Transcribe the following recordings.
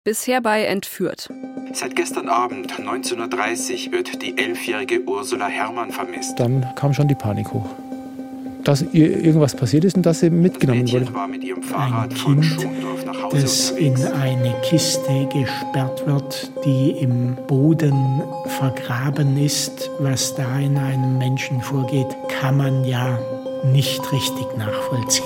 Bisher bei Entführt. Seit gestern Abend, 19:30 Uhr, wird die 11-jährige Ursula Herrmann vermisst. Dann kam schon die Panik hoch, dass ihr irgendwas passiert ist und dass sie mitgenommen wurde. War mit ihrem Fahrrad ein von Kind, Schondorf nach Hause das unterwegs. in eine Kiste gesperrt wird, die im Boden vergraben ist. Was da in einem Menschen vorgeht, kann man ja nicht richtig nachvollziehen.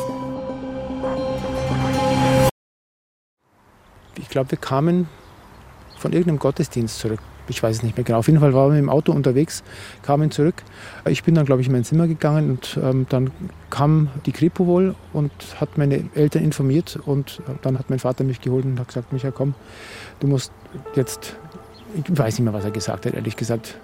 Ich glaube, wir kamen von irgendeinem Gottesdienst zurück. Ich weiß es nicht mehr genau. Auf jeden Fall waren wir im Auto unterwegs, kamen zurück. Ich bin dann, glaube ich, in mein Zimmer gegangen und dann kam die Kripo wohl und hat meine Eltern informiert. Und dann hat mein Vater mich geholt und hat gesagt, Micha, komm, du musst jetzt... Ich weiß nicht mehr, was er gesagt hat, ehrlich gesagt.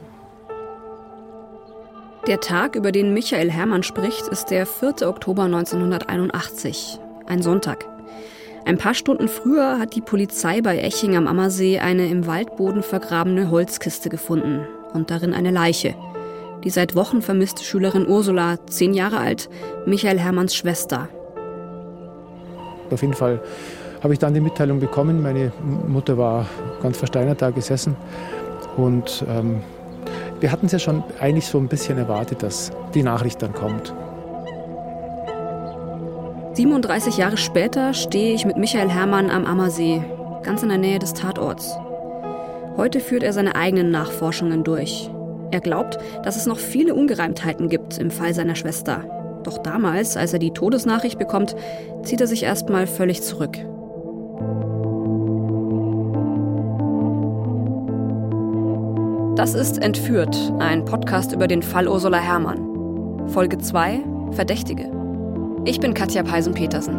Der Tag, über den Michael Herrmann spricht, ist der 4. Oktober 1981, ein Sonntag. Ein paar Stunden früher hat die Polizei bei Eching am Ammersee eine im Waldboden vergrabene Holzkiste gefunden und darin eine Leiche. Die seit Wochen vermisste Schülerin Ursula, 10 Jahre alt, Michael Herrmanns Schwester. Auf jeden Fall habe ich dann die Mitteilung bekommen. Meine Mutter war ganz versteinert da gesessen und wir hatten es ja schon eigentlich so ein bisschen erwartet, dass die Nachricht dann kommt. 37 Jahre später stehe ich mit Michael Herrmann am Ammersee, ganz in der Nähe des Tatorts. Heute führt er seine eigenen Nachforschungen durch. Er glaubt, dass es noch viele Ungereimtheiten gibt im Fall seiner Schwester. Doch damals, als er die Todesnachricht bekommt, zieht er sich erstmal völlig zurück. Das ist Entführt, ein Podcast über den Fall Ursula Herrmann. Folge 2, Verdächtige. Ich bin Katja Peisen-Petersen.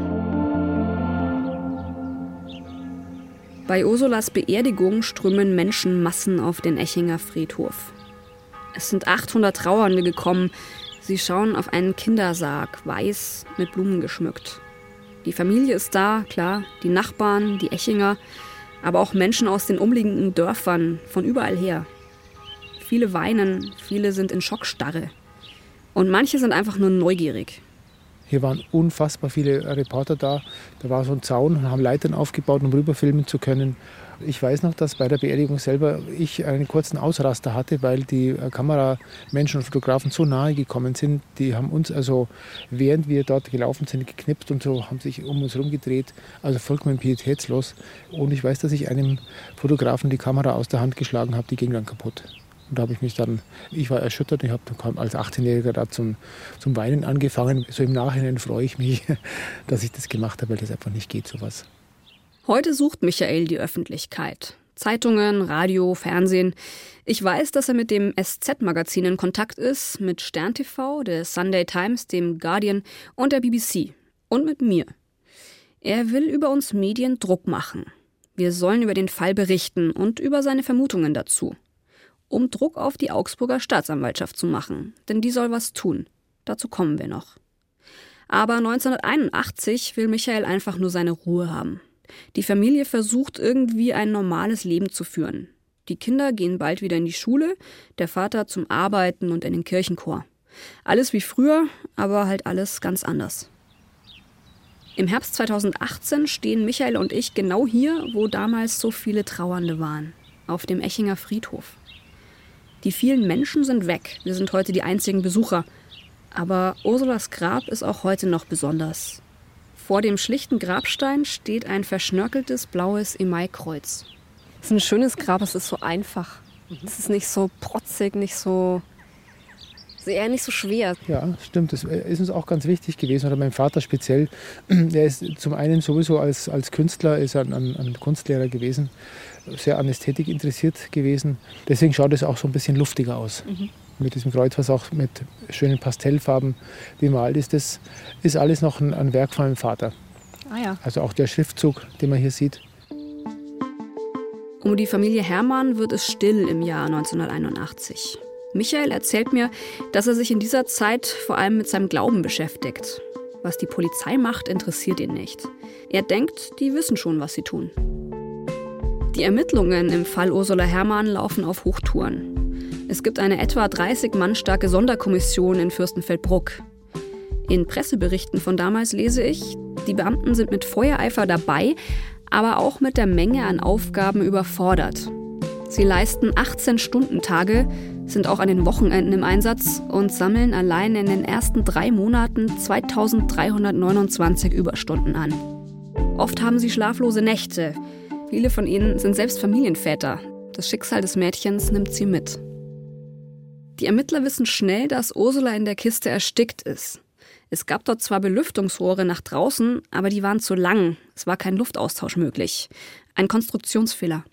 Bei Ursulas Beerdigung strömen Menschenmassen auf den Echinger Friedhof. Es sind 800 Trauernde gekommen. Sie schauen auf einen Kindersarg, weiß, mit Blumen geschmückt. Die Familie ist da, klar, die Nachbarn, die Echinger, aber auch Menschen aus den umliegenden Dörfern, von überall her. Viele weinen, viele sind in Schockstarre. Und manche sind einfach nur neugierig. Hier waren unfassbar viele Reporter da. Da war so ein Zaun und haben Leitern aufgebaut, um rüberfilmen zu können. Ich weiß noch, dass bei der Beerdigung selber ich einen kurzen Ausraster hatte, weil die Kameramenschen und Fotografen so nahe gekommen sind. Die haben uns also, während wir dort gelaufen sind, geknipst und so, haben sich um uns herum gedreht. Also vollkommen pietätslos. Und ich weiß, dass ich einem Fotografen die Kamera aus der Hand geschlagen habe, die ging dann kaputt. Und da habe ich war erschüttert, ich habe als 18-Jähriger da zum Weinen angefangen. So im Nachhinein freue ich mich, dass ich das gemacht habe, weil das einfach nicht geht, sowas. Heute sucht Michael die Öffentlichkeit. Zeitungen, Radio, Fernsehen. Ich weiß, dass er mit dem SZ-Magazin in Kontakt ist, mit Stern TV, der Sunday Times, dem Guardian und der BBC. Und mit mir. Er will über uns Medien Druck machen. Wir sollen über den Fall berichten und über seine Vermutungen dazu. Um Druck auf die Augsburger Staatsanwaltschaft zu machen. Denn die soll was tun. Dazu kommen wir noch. Aber 1981 will Michael einfach nur seine Ruhe haben. Die Familie versucht irgendwie ein normales Leben zu führen. Die Kinder gehen bald wieder in die Schule, der Vater zum Arbeiten und in den Kirchenchor. Alles wie früher, aber halt alles ganz anders. Im Herbst 2018 stehen Michael und ich genau hier, wo damals so viele Trauernde waren. Auf dem Echinger Friedhof. Die vielen Menschen sind weg. Wir sind heute die einzigen Besucher. Aber Ursulas Grab ist auch heute noch besonders. Vor dem schlichten Grabstein steht ein verschnörkeltes blaues Emaikreuz. Es ist ein schönes Grab, es ist so einfach. Es ist nicht so protzig, nicht so schwer. Ja, stimmt. Das ist uns auch ganz wichtig gewesen. Oder mein Vater speziell. Der ist zum einen sowieso als Künstler, ist ein Kunstlehrer gewesen, sehr an Ästhetik interessiert gewesen. Deswegen schaut es auch so ein bisschen luftiger aus. Mit diesem Kreuz, was auch mit schönen Pastellfarben bemalt ist. Das ist alles noch ein Werk von meinem Vater. Ah ja. Also auch der Schriftzug, den man hier sieht. Um die Familie Herrmann wird es still im Jahr 1981. Michael erzählt mir, dass er sich in dieser Zeit vor allem mit seinem Glauben beschäftigt. Was die Polizei macht, interessiert ihn nicht. Er denkt, die wissen schon, was sie tun. Die Ermittlungen im Fall Ursula Herrmann laufen auf Hochtouren. Es gibt eine etwa 30 Mann starke Sonderkommission in Fürstenfeldbruck. In Presseberichten von damals lese ich, die Beamten sind mit Feuereifer dabei, aber auch mit der Menge an Aufgaben überfordert. Sie leisten 18-Stunden-Tage, sind auch an den Wochenenden im Einsatz und sammeln allein in den ersten 3 Monaten 2329 Überstunden an. Oft haben sie schlaflose Nächte. Viele von ihnen sind selbst Familienväter. Das Schicksal des Mädchens nimmt sie mit. Die Ermittler wissen schnell, dass Ursula in der Kiste erstickt ist. Es gab dort zwar Belüftungsrohre nach draußen, aber die waren zu lang. Es war kein Luftaustausch möglich. Ein Konstruktionsfehler.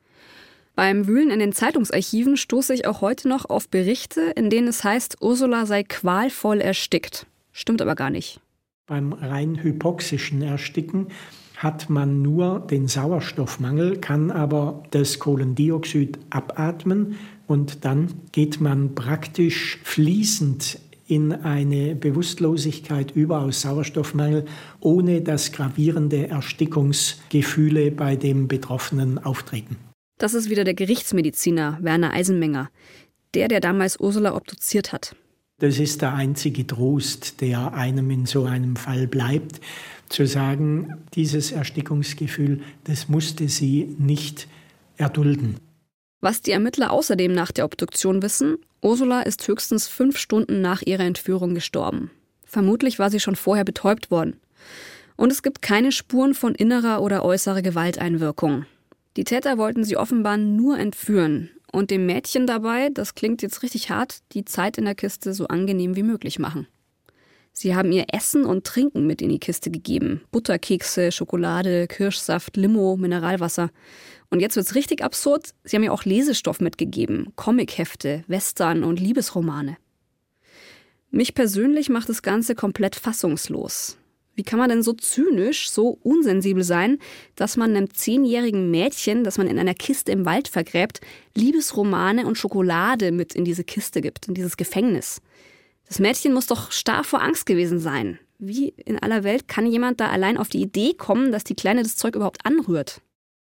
Beim Wühlen in den Zeitungsarchiven stoße ich auch heute noch auf Berichte, in denen es heißt, Ursula sei qualvoll erstickt. Stimmt aber gar nicht. Beim rein hypoxischen Ersticken hat man nur den Sauerstoffmangel, kann aber das Kohlendioxid abatmen und dann geht man praktisch fließend in eine Bewusstlosigkeit über aus Sauerstoffmangel, ohne dass gravierende Erstickungsgefühle bei dem Betroffenen auftreten. Das ist wieder der Gerichtsmediziner Werner Eisenmenger, der damals Ursula obduziert hat. Das ist der einzige Trost, der einem in so einem Fall bleibt, zu sagen, dieses Erstickungsgefühl, das musste sie nicht erdulden. Was die Ermittler außerdem nach der Obduktion wissen, Ursula ist höchstens 5 Stunden nach ihrer Entführung gestorben. Vermutlich war sie schon vorher betäubt worden. Und es gibt keine Spuren von innerer oder äußerer Gewalteinwirkung. Die Täter wollten sie offenbar nur entführen und dem Mädchen dabei, das klingt jetzt richtig hart, die Zeit in der Kiste so angenehm wie möglich machen. Sie haben ihr Essen und Trinken mit in die Kiste gegeben. Butterkekse, Schokolade, Kirschsaft, Limo, Mineralwasser. Und jetzt wird's richtig absurd, sie haben ihr auch Lesestoff mitgegeben. Comichefte, Western und Liebesromane. Mich persönlich macht das Ganze komplett fassungslos. Wie kann man denn so zynisch, so unsensibel sein, dass man einem 10-jährigen Mädchen, das man in einer Kiste im Wald vergräbt, Liebesromane und Schokolade mit in diese Kiste gibt, in dieses Gefängnis? Das Mädchen muss doch starr vor Angst gewesen sein. Wie in aller Welt kann jemand da allein auf die Idee kommen, dass die Kleine das Zeug überhaupt anrührt?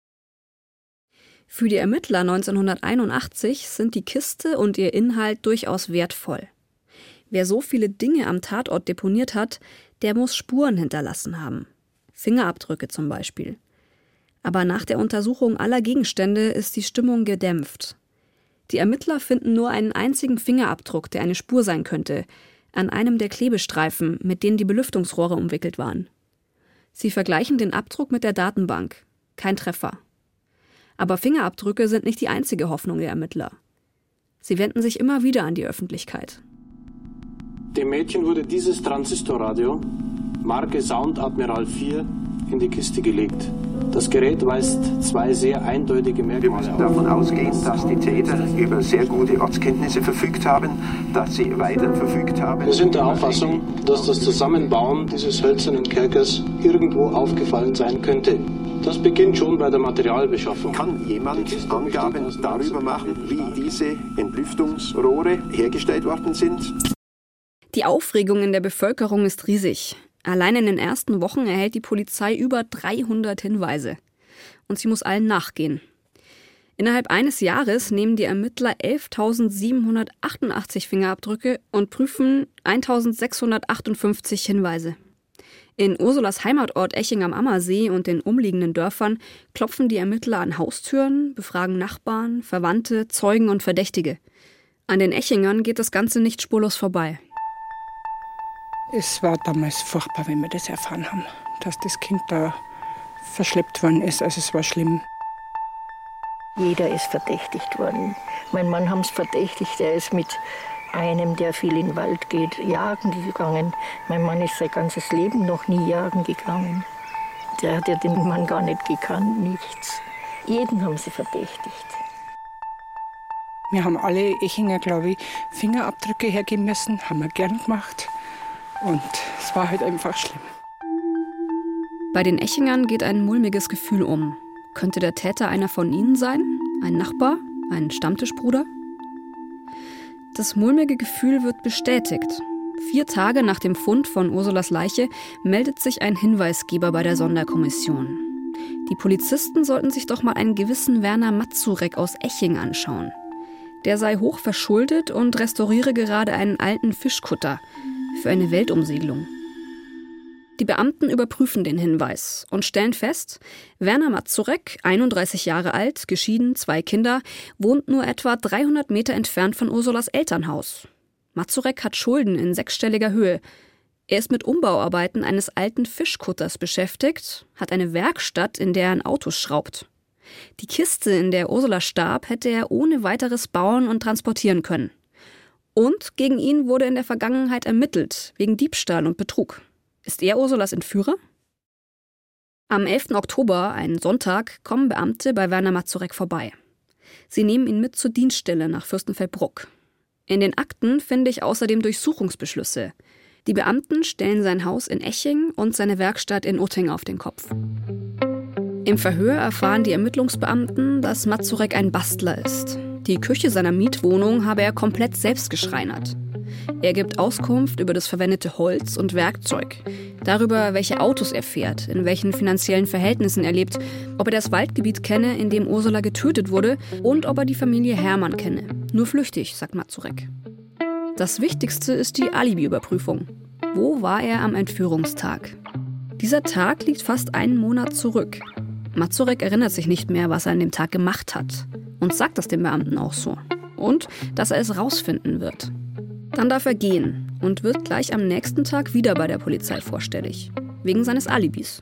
Für die Ermittler 1981 sind die Kiste und ihr Inhalt durchaus wertvoll. Wer so viele Dinge am Tatort deponiert hat, der muss Spuren hinterlassen haben. Fingerabdrücke zum Beispiel. Aber nach der Untersuchung aller Gegenstände ist die Stimmung gedämpft. Die Ermittler finden nur einen einzigen Fingerabdruck, der eine Spur sein könnte, an einem der Klebestreifen, mit denen die Belüftungsrohre umwickelt waren. Sie vergleichen den Abdruck mit der Datenbank. Kein Treffer. Aber Fingerabdrücke sind nicht die einzige Hoffnung der Ermittler. Sie wenden sich immer wieder an die Öffentlichkeit. Dem Mädchen wurde dieses Transistorradio, Marke Sound Admiral 4, in die Kiste gelegt. Das Gerät weist 2 sehr eindeutige Merkmale auf. Wir müssen davon ausgehen, dass die Täter über sehr gute Ortskenntnisse verfügt haben, dass sie weiter verfügt haben. Wir sind der Auffassung, dass das Zusammenbauen dieses hölzernen Kerkers irgendwo aufgefallen sein könnte. Das beginnt schon bei der Materialbeschaffung. Kann jemand Angaben darüber machen, wie diese Entlüftungsrohre hergestellt worden sind? Die Aufregung in der Bevölkerung ist riesig. Allein in den ersten Wochen erhält die Polizei über 300 Hinweise. Und sie muss allen nachgehen. Innerhalb eines Jahres nehmen die Ermittler 11.788 Fingerabdrücke und prüfen 1.658 Hinweise. In Ursulas Heimatort Eching am Ammersee und den umliegenden Dörfern klopfen die Ermittler an Haustüren, befragen Nachbarn, Verwandte, Zeugen und Verdächtige. An den Echingern geht das Ganze nicht spurlos vorbei. Es war damals furchtbar, wenn wir das erfahren haben, dass das Kind da verschleppt worden ist. Also es war schlimm. Jeder ist verdächtigt worden. Mein Mann haben es verdächtigt, er ist mit einem, der viel in den Wald geht, jagen gegangen. Mein Mann ist sein ganzes Leben noch nie jagen gegangen. Der hat ja den Mann gar nicht gekannt, nichts. Jeden haben sie verdächtigt. Wir haben alle Echinger, glaube ich, Fingerabdrücke hergeben müssen, haben wir gern gemacht. Und es war halt einfach schlimm. Bei den Echingern geht ein mulmiges Gefühl um. Könnte der Täter einer von ihnen sein? Ein Nachbar? Ein Stammtischbruder? Das mulmige Gefühl wird bestätigt. 4 Tage nach dem Fund von Ursulas Leiche meldet sich ein Hinweisgeber bei der Sonderkommission. Die Polizisten sollten sich doch mal einen gewissen Werner Mazurek aus Eching anschauen. Der sei hoch verschuldet und restauriere gerade einen alten Fischkutter für eine Weltumsegelung. Die Beamten überprüfen den Hinweis und stellen fest, Werner Mazurek, 31 Jahre alt, geschieden, 2 Kinder, wohnt nur etwa 300 Meter entfernt von Ursulas Elternhaus. Mazurek hat Schulden in 6-stelliger Höhe. Er ist mit Umbauarbeiten eines alten Fischkutters beschäftigt, hat eine Werkstatt, in der er an Autos schraubt. Die Kiste, in der Ursula starb, hätte er ohne weiteres bauen und transportieren können. Und gegen ihn wurde in der Vergangenheit ermittelt, wegen Diebstahl und Betrug. Ist er Ursulas Entführer? Am 11. Oktober, einen Sonntag, kommen Beamte bei Werner Mazurek vorbei. Sie nehmen ihn mit zur Dienststelle nach Fürstenfeldbruck. In den Akten finde ich außerdem Durchsuchungsbeschlüsse. Die Beamten stellen sein Haus in Eching und seine Werkstatt in Utting auf den Kopf. Im Verhör erfahren die Ermittlungsbeamten, dass Mazurek ein Bastler ist. Die Küche seiner Mietwohnung habe er komplett selbst geschreinert. Er gibt Auskunft über das verwendete Holz und Werkzeug, darüber, welche Autos er fährt, in welchen finanziellen Verhältnissen er lebt, ob er das Waldgebiet kenne, in dem Ursula getötet wurde und ob er die Familie Hermann kenne. Nur flüchtig, sagt Mazurek. Das Wichtigste ist die Alibi-Überprüfung. Wo war er am Entführungstag? Dieser Tag liegt fast einen Monat zurück. Mazurek erinnert sich nicht mehr, was er an dem Tag gemacht hat. Und sagt das dem Beamten auch so. Und dass er es rausfinden wird. Dann darf er gehen und wird gleich am nächsten Tag wieder bei der Polizei vorstellig. Wegen seines Alibis.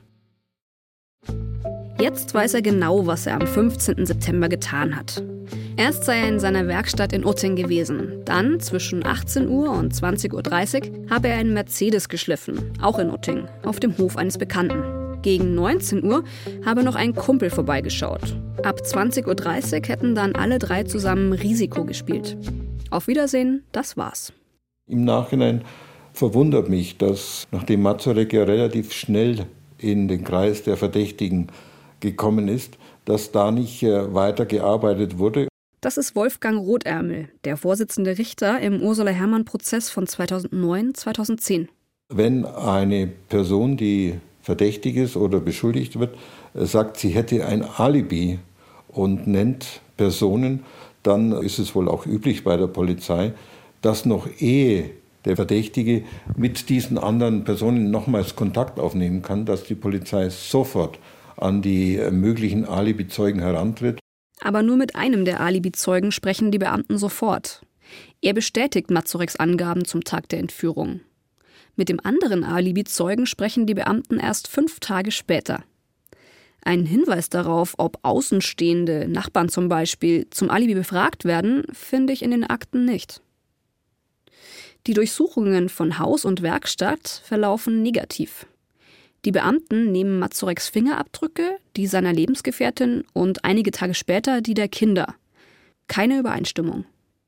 Jetzt weiß er genau, was er am 15. September getan hat. Erst sei er in seiner Werkstatt in Utting gewesen. Dann, zwischen 18 Uhr und 20.30 Uhr, habe er einen Mercedes geschliffen, auch in Utting, auf dem Hof eines Bekannten. Gegen 19 Uhr habe noch ein Kumpel vorbeigeschaut. Ab 20.30 Uhr hätten dann alle 3 zusammen Risiko gespielt. Auf Wiedersehen, das war's. Im Nachhinein verwundert mich, dass, nachdem Mazurek ja relativ schnell in den Kreis der Verdächtigen gekommen ist, dass da nicht weiter gearbeitet wurde. Das ist Wolfgang Rothärmel, der Vorsitzende Richter im Ursula-Hermann-Prozess von 2009-2010. Wenn eine Person, die verdächtig ist oder beschuldigt wird, sagt, sie hätte ein Alibi und nennt Personen, dann ist es wohl auch üblich bei der Polizei, dass noch ehe der Verdächtige mit diesen anderen Personen nochmals Kontakt aufnehmen kann, dass die Polizei sofort an die möglichen Alibi-Zeugen herantritt. Aber nur mit einem der Alibi-Zeugen sprechen die Beamten sofort. Er bestätigt Mazureks Angaben zum Tag der Entführung. Mit dem anderen Alibi-Zeugen sprechen die Beamten erst 5 Tage später. Einen Hinweis darauf, ob Außenstehende, Nachbarn zum Beispiel, zum Alibi befragt werden, finde ich in den Akten nicht. Die Durchsuchungen von Haus und Werkstatt verlaufen negativ. Die Beamten nehmen Mazureks Fingerabdrücke, die seiner Lebensgefährtin und einige Tage später die der Kinder. Keine Übereinstimmung.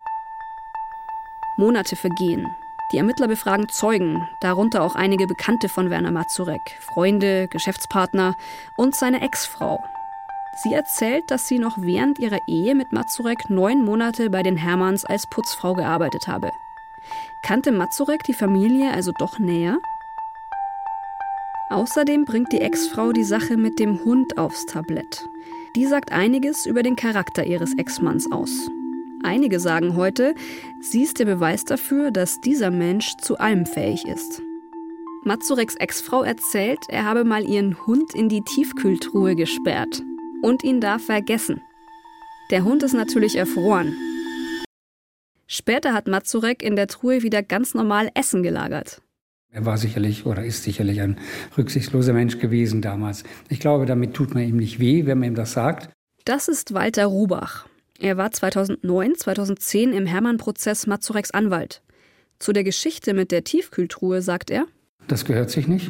Monate vergehen. Die Ermittler befragen Zeugen, darunter auch einige Bekannte von Werner Mazurek, Freunde, Geschäftspartner und seine Ex-Frau. Sie erzählt, dass sie noch während ihrer Ehe mit Mazurek 9 Monate bei den Hermanns als Putzfrau gearbeitet habe. Kannte Mazurek die Familie also doch näher? Außerdem bringt die Ex-Frau die Sache mit dem Hund aufs Tablett. Die sagt einiges über den Charakter ihres Ex-Manns aus. Einige sagen heute, sie ist der Beweis dafür, dass dieser Mensch zu allem fähig ist. Mazureks Ex-Frau erzählt, er habe mal ihren Hund in die Tiefkühltruhe gesperrt und ihn da vergessen. Der Hund ist natürlich erfroren. Später hat Mazurek in der Truhe wieder ganz normal Essen gelagert. Er war sicherlich oder ist sicherlich ein rücksichtsloser Mensch gewesen damals. Ich glaube, damit tut man ihm nicht weh, wenn man ihm das sagt. Das ist Walter Rubach. Er war 2009, 2010 im Hermann-Prozess Mazureks Anwalt. Zu der Geschichte mit der Tiefkühltruhe sagt er: Das gehört sich nicht.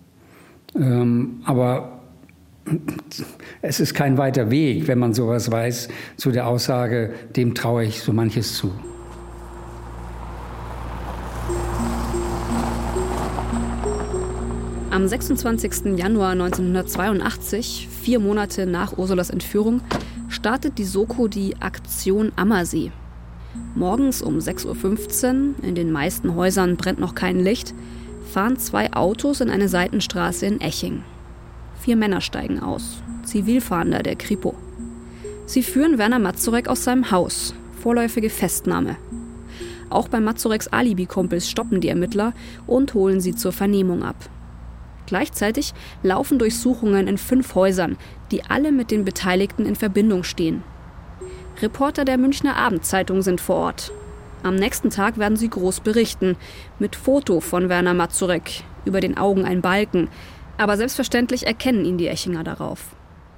Aber es ist kein weiter Weg, wenn man sowas weiß, zu der Aussage, dem traue ich so manches zu. Am 26. Januar 1982, 4 Monate nach Ursulas Entführung, startet die Soko die Aktion Ammersee. Morgens um 6.15 Uhr, in den meisten Häusern brennt noch kein Licht, fahren 2 Autos in eine Seitenstraße in Eching. 4 Männer steigen aus, Zivilfahnder der Kripo. Sie führen Werner Mazurek aus seinem Haus, vorläufige Festnahme. Auch bei Mazureks Alibi-Kumpels stoppen die Ermittler und holen sie zur Vernehmung ab. Gleichzeitig laufen Durchsuchungen in 5 Häusern, die alle mit den Beteiligten in Verbindung stehen. Reporter der Münchner Abendzeitung sind vor Ort. Am nächsten Tag werden sie groß berichten, mit Foto von Werner Mazurek, über den Augen ein Balken. Aber selbstverständlich erkennen ihn die Echinger darauf.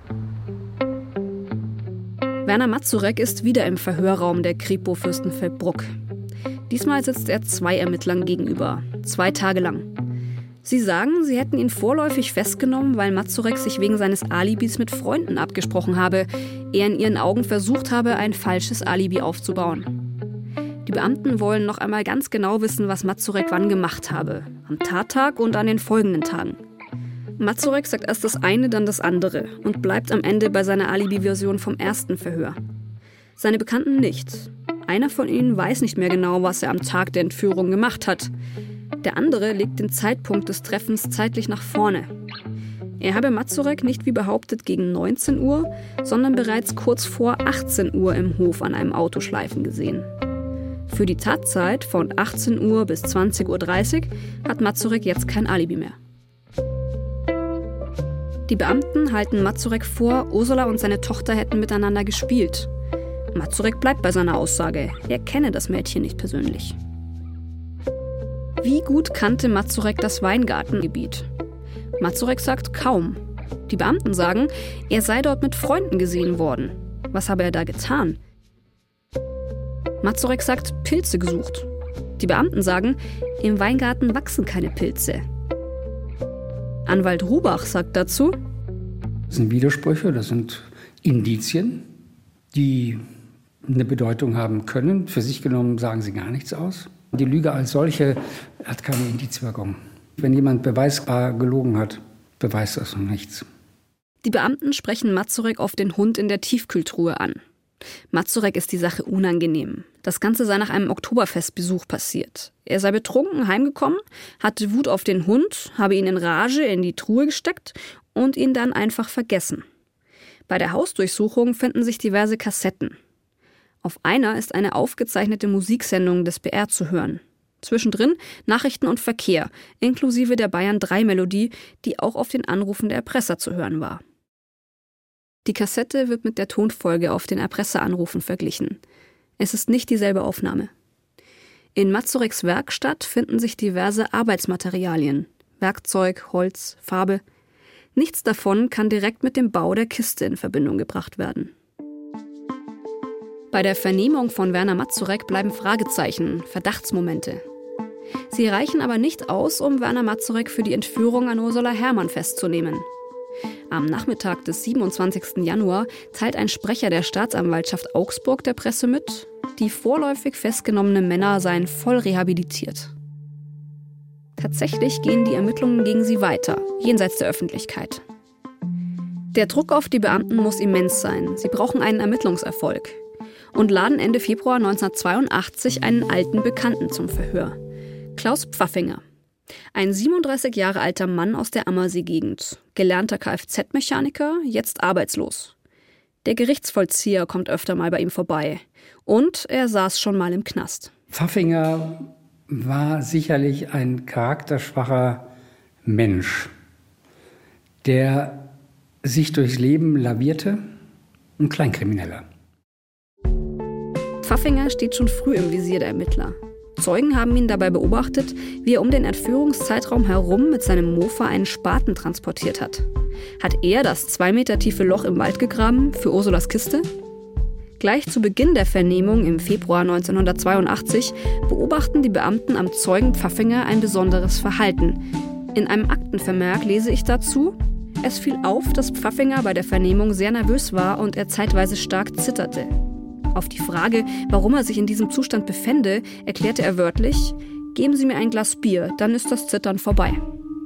Werner Mazurek ist wieder im Verhörraum der Kripo Fürstenfeldbruck. Diesmal sitzt er 2 Ermittlern gegenüber, 2 Tage lang. Sie sagen, sie hätten ihn vorläufig festgenommen, weil Mazurek sich wegen seines Alibis mit Freunden abgesprochen habe, er in ihren Augen versucht habe, ein falsches Alibi aufzubauen. Die Beamten wollen noch einmal ganz genau wissen, was Mazurek wann gemacht habe, am Tattag und an den folgenden Tagen. Mazurek sagt erst das eine, dann das andere und bleibt am Ende bei seiner Alibi-Version vom ersten Verhör. Seine Bekannten nicht. Einer von ihnen weiß nicht mehr genau, was er am Tag der Entführung gemacht hat. Der andere legt den Zeitpunkt des Treffens zeitlich nach vorne. Er habe Mazurek nicht wie behauptet gegen 19 Uhr, sondern bereits kurz vor 18 Uhr im Hof an einem Auto schleifen gesehen. Für die Tatzeit von 18 Uhr bis 20.30 Uhr hat Mazurek jetzt kein Alibi mehr. Die Beamten halten Mazurek vor, Ursula und seine Tochter hätten miteinander gespielt. Mazurek bleibt bei seiner Aussage, er kenne das Mädchen nicht persönlich. Wie gut kannte Mazurek das Weingartengebiet? Mazurek sagt kaum. Die Beamten sagen, er sei dort mit Freunden gesehen worden. Was habe er da getan? Mazurek sagt, Pilze gesucht. Die Beamten sagen, im Weingarten wachsen keine Pilze. Anwalt Rubach sagt dazu: Das sind Widersprüche, das sind Indizien, die eine Bedeutung haben können. Für sich genommen sagen sie gar nichts aus. Die Lüge als solche hat keine Indizwirkung. Wenn jemand beweisbar gelogen hat, beweist das noch nichts. Die Beamten sprechen Mazurek auf den Hund in der Tiefkühltruhe an. Mazurek ist die Sache unangenehm. Das Ganze sei nach einem Oktoberfestbesuch passiert. Er sei betrunken heimgekommen, hatte Wut auf den Hund, habe ihn in Rage in die Truhe gesteckt und ihn dann einfach vergessen. Bei der Hausdurchsuchung finden sich diverse Kassetten. Auf einer ist eine aufgezeichnete Musiksendung des BR zu hören. Zwischendrin Nachrichten und Verkehr, inklusive der Bayern-3-Melodie, die auch auf den Anrufen der Erpresser zu hören war. Die Kassette wird mit der Tonfolge auf den Erpresseranrufen verglichen. Es ist nicht dieselbe Aufnahme. In Mazureks Werkstatt finden sich diverse Arbeitsmaterialien, Werkzeug, Holz, Farbe. Nichts davon kann direkt mit dem Bau der Kiste in Verbindung gebracht werden. Bei der Vernehmung von Werner Mazurek bleiben Fragezeichen, Verdachtsmomente. Sie reichen aber nicht aus, um Werner Mazurek für die Entführung an Ursula Herrmann festzunehmen. Am Nachmittag des 27. Januar teilt ein Sprecher der Staatsanwaltschaft Augsburg der Presse mit, die vorläufig festgenommenen Männer seien voll rehabilitiert. Tatsächlich gehen die Ermittlungen gegen sie weiter, jenseits der Öffentlichkeit. Der Druck auf die Beamten muss immens sein. Sie brauchen einen Ermittlungserfolg und laden Ende Februar 1982 einen alten Bekannten zum Verhör. Klaus Pfaffinger. Ein 37 Jahre alter Mann aus der Ammersee-Gegend, gelernter Kfz-Mechaniker, jetzt arbeitslos. Der Gerichtsvollzieher kommt öfter mal bei ihm vorbei. Und er saß schon mal im Knast. Pfaffinger war sicherlich ein charakterschwacher Mensch, der sich durchs Leben lavierte, ein Kleinkrimineller. Pfaffinger steht schon früh im Visier der Ermittler. Zeugen haben ihn dabei beobachtet, wie er um den Entführungszeitraum herum mit seinem Mofa einen Spaten transportiert hat. Hat er das 2 Meter tiefe Loch im Wald gegraben für Ursulas Kiste? Gleich zu Beginn der Vernehmung im Februar 1982 beobachten die Beamten am Zeugen Pfaffinger ein besonderes Verhalten. In einem Aktenvermerk lese ich dazu: Es fiel auf, dass Pfaffinger bei der Vernehmung sehr nervös war und er zeitweise stark zitterte. Auf die Frage, warum er sich in diesem Zustand befände, erklärte er wörtlich: Geben Sie mir ein Glas Bier, dann ist das Zittern vorbei.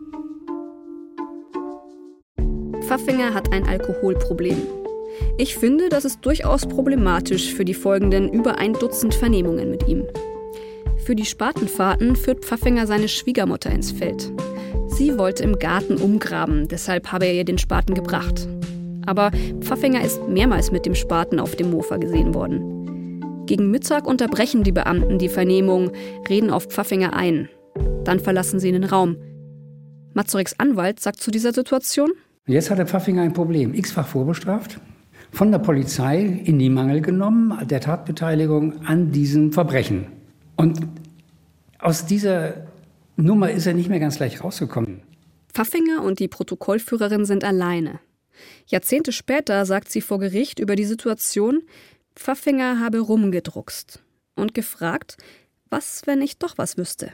Pfaffinger hat ein Alkoholproblem. Ich finde, das ist durchaus problematisch für die folgenden über 1 Dutzend Vernehmungen mit ihm. Für die Spatenfahrten führt Pfaffinger seine Schwiegermutter ins Feld. Sie wollte im Garten umgraben, deshalb habe er ihr den Spaten gebracht. Aber Pfaffinger ist mehrmals mit dem Spaten auf dem Mofa gesehen worden. Gegen Mittag unterbrechen die Beamten die Vernehmung, reden auf Pfaffinger ein. Dann verlassen sie den Raum. Mazureks Anwalt sagt zu dieser Situation: Jetzt hat der Pfaffinger ein Problem. X-fach vorbestraft, von der Polizei in die Mangel genommen, der Tatbeteiligung an diesem Verbrechen. Und aus dieser Nummer ist er nicht mehr ganz leicht rausgekommen. Pfaffinger und die Protokollführerin sind alleine. Jahrzehnte später sagt sie vor Gericht über die Situation, Pfaffinger habe rumgedruckst und gefragt, was, wenn ich doch was wüsste.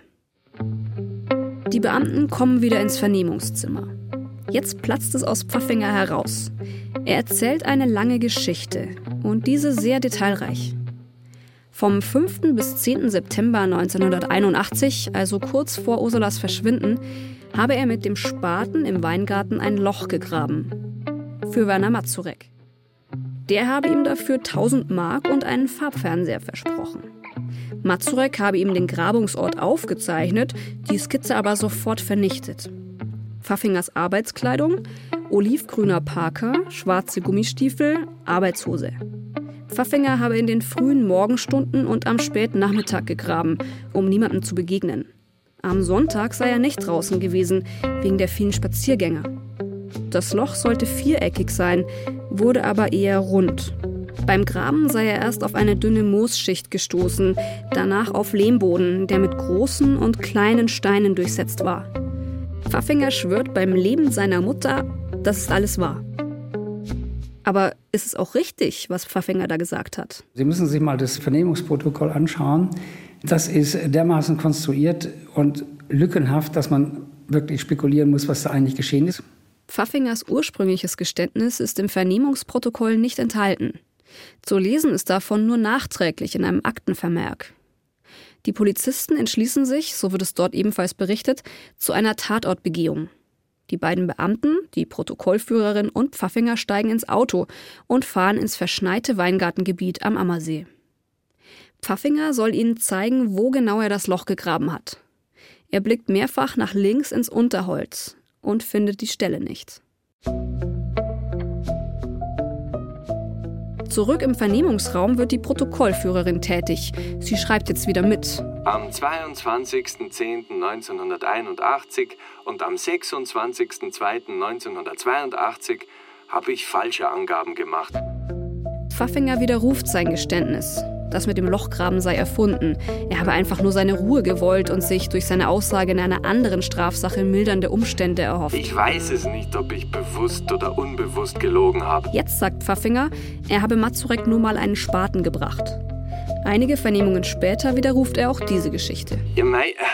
Die Beamten kommen wieder ins Vernehmungszimmer. Jetzt platzt es aus Pfaffinger heraus. Er erzählt eine lange Geschichte und diese sehr detailreich. Vom 5. bis 10. September 1981, also kurz vor Ursulas Verschwinden, habe er mit dem Spaten im Weingarten ein Loch gegraben. Für Werner Mazurek. Der habe ihm dafür 1000 Mark und einen Farbfernseher versprochen. Mazurek habe ihm den Grabungsort aufgezeichnet, die Skizze aber sofort vernichtet. Pfaffingers Arbeitskleidung: olivgrüner Parker, schwarze Gummistiefel, Arbeitshose. Pfaffinger habe in den frühen Morgenstunden und am späten Nachmittag gegraben, um niemandem zu begegnen. Am Sonntag sei er nicht draußen gewesen, wegen der vielen Spaziergänger. Das Loch sollte viereckig sein, wurde aber eher rund. Beim Graben sei er erst auf eine dünne Moosschicht gestoßen, danach auf Lehmboden, der mit großen und kleinen Steinen durchsetzt war. Pfaffinger schwört beim Leben seiner Mutter, dass es alles wahr. Aber ist es auch richtig, was Pfaffinger da gesagt hat? Sie müssen sich mal das Vernehmungsprotokoll anschauen. Das ist dermaßen konstruiert und lückenhaft, dass man wirklich spekulieren muss, was da eigentlich geschehen ist. Pfaffingers ursprüngliches Geständnis ist im Vernehmungsprotokoll nicht enthalten. Zu lesen ist davon nur nachträglich in einem Aktenvermerk. Die Polizisten entschließen sich, so wird es dort ebenfalls berichtet, zu einer Tatortbegehung. Die beiden Beamten, die Protokollführerin und Pfaffinger, steigen ins Auto und fahren ins verschneite Weingartengebiet am Ammersee. Pfaffinger soll ihnen zeigen, wo genau er das Loch gegraben hat. Er blickt mehrfach nach links ins Unterholz und findet die Stelle nicht. Zurück im Vernehmungsraum wird die Protokollführerin tätig. Sie schreibt jetzt wieder mit. Am 22.10.1981 und am 26.02.1982 habe ich falsche Angaben gemacht. Pfaffinger widerruft sein Geständnis. Das mit dem Lochgraben sei erfunden. Er habe einfach nur seine Ruhe gewollt und sich durch seine Aussage in einer anderen Strafsache mildernde Umstände erhofft. Ich weiß es nicht, ob ich bewusst oder unbewusst gelogen habe. Jetzt sagt Pfaffinger, er habe Mazurek nur mal einen Spaten gebracht. Einige Vernehmungen später widerruft er auch diese Geschichte. Ja,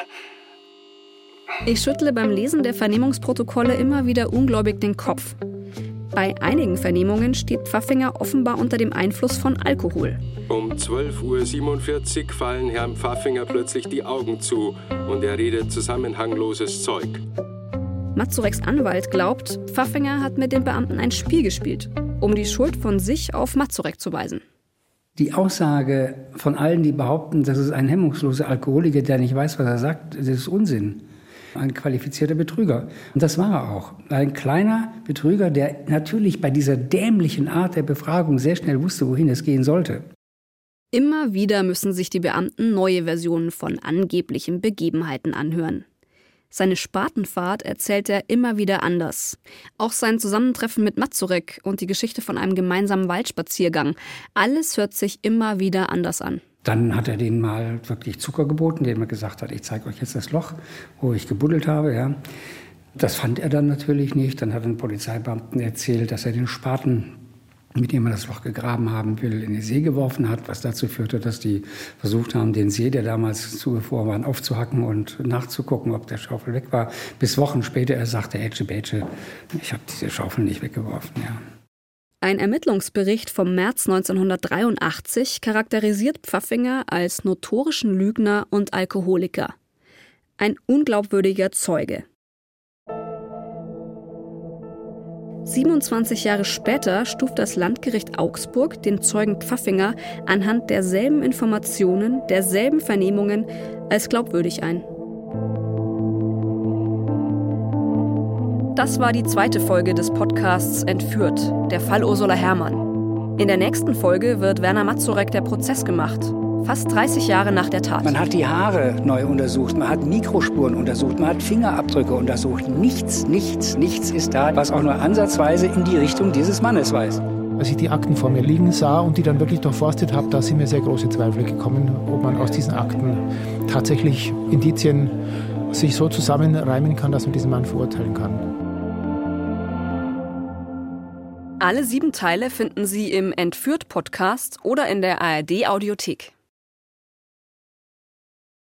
Ich schüttle beim Lesen der Vernehmungsprotokolle immer wieder ungläubig den Kopf. Bei einigen Vernehmungen steht Pfaffinger offenbar unter dem Einfluss von Alkohol. Um 12.47 Uhr fallen Herrn Pfaffinger plötzlich die Augen zu und er redet zusammenhangloses Zeug. Mazureks Anwalt glaubt, Pfaffinger hat mit den Beamten ein Spiel gespielt, um die Schuld von sich auf Mazurek zu weisen. Die Aussage von allen, die behaupten, das ist ein hemmungsloser Alkoholiker, der nicht weiß, was er sagt, das ist Unsinn. Ein qualifizierter Betrüger. Und das war er auch. Ein kleiner Betrüger, der natürlich bei dieser dämlichen Art der Befragung sehr schnell wusste, wohin es gehen sollte. Immer wieder müssen sich die Beamten neue Versionen von angeblichen Begebenheiten anhören. Seine Spatenfahrt erzählt er immer wieder anders. Auch sein Zusammentreffen mit Mazurek und die Geschichte von einem gemeinsamen Waldspaziergang. Alles hört sich immer wieder anders an. Dann hat er denen mal wirklich Zucker geboten, dem er gesagt hat, ich zeige euch jetzt das Loch, wo ich gebuddelt habe. Ja. Das fand er dann natürlich nicht. Dann hat ein Polizeibeamten erzählt, dass er den Spaten, mit dem er das Loch gegraben haben will, in die See geworfen hat, was dazu führte, dass die versucht haben, den See, der damals zugefroren war, aufzuhacken und nachzugucken, ob der Schaufel weg war. Bis Wochen später er sagte, Bätsche, ich habe diese Schaufel nicht weggeworfen. Ja. Ein Ermittlungsbericht vom März 1983 charakterisiert Pfaffinger als notorischen Lügner und Alkoholiker. Ein unglaubwürdiger Zeuge. 27 Jahre später stuft das Landgericht Augsburg den Zeugen Pfaffinger anhand derselben Informationen, derselben Vernehmungen als glaubwürdig ein. Das war die zweite Folge des Podcasts Entführt, der Fall Ursula Herrmann. In der nächsten Folge wird Werner Mazurek der Prozess gemacht. Fast 30 Jahre nach der Tat. Man hat die Haare neu untersucht, man hat Mikrospuren untersucht, man hat Fingerabdrücke untersucht. Nichts ist da, was auch nur ansatzweise in die Richtung dieses Mannes weist. Als ich die Akten vor mir liegen sah und die dann wirklich durchforstet habe, da sind mir sehr große Zweifel gekommen, ob man aus diesen Akten tatsächlich Indizien sich so zusammenreimen kann, dass man diesen Mann verurteilen kann. Alle 7 Teile finden Sie im Entführt-Podcast oder in der ARD-Audiothek.